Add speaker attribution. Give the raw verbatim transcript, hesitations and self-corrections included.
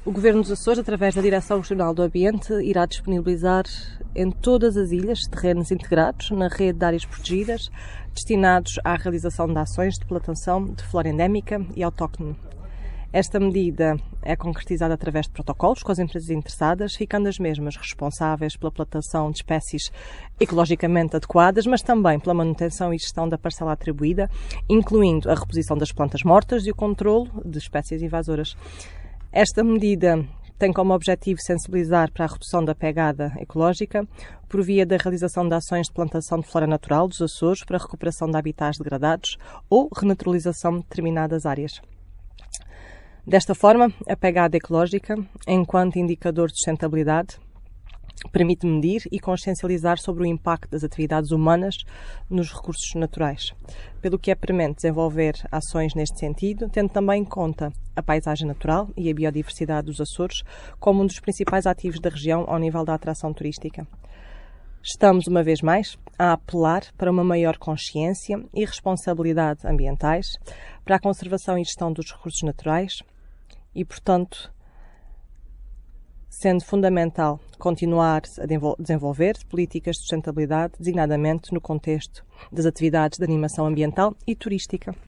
Speaker 1: O Governo dos Açores, através da Direção Regional do Ambiente, irá disponibilizar em todas as ilhas terrenos integrados na rede de áreas protegidas, destinados à realização de ações de plantação de flora endémica e autóctone. Esta medida é concretizada através de protocolos com as empresas interessadas, ficando as mesmas responsáveis pela plantação de espécies ecologicamente adequadas, mas também pela manutenção e gestão da parcela atribuída, incluindo a reposição das plantas mortas e o controlo de espécies invasoras. Esta medida tem como objetivo sensibilizar para a redução da pegada ecológica por via da realização de ações de plantação de flora natural dos Açores para a recuperação de habitats degradados ou renaturalização de determinadas áreas. Desta forma, a pegada ecológica, enquanto indicador de sustentabilidade, permite medir e consciencializar sobre o impacto das atividades humanas nos recursos naturais, pelo que é premente desenvolver ações neste sentido, tendo também em conta a paisagem natural e a biodiversidade dos Açores como um dos principais ativos da região ao nível da atração turística. Estamos, uma vez mais, a apelar para uma maior consciência e responsabilidade ambientais, para a conservação e gestão dos recursos naturais e, portanto, sendo fundamental continuar a desenvolver políticas de sustentabilidade, designadamente no contexto das atividades de animação ambiental e turística.